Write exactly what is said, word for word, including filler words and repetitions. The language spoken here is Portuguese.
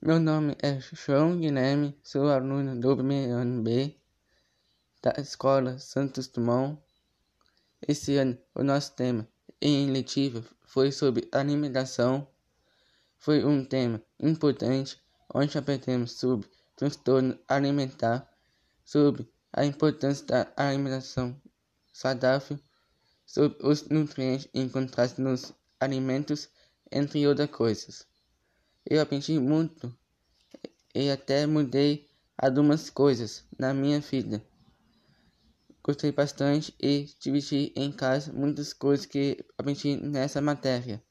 Meu nome é João Guilherme, sou aluno do primeiro ano B da Escola Santos Dumont. Esse ano, o nosso tema em letiva foi sobre alimentação. Foi um tema importante, onde aprendemos sobre transtorno alimentar, sobre a importância da alimentação saudável, sobre os nutrientes encontrados nos alimentos, entre outras coisas. Eu aprendi muito e até mudei algumas coisas na minha vida. Gostei bastante e dividi em casa muitas coisas que aprendi nessa matéria.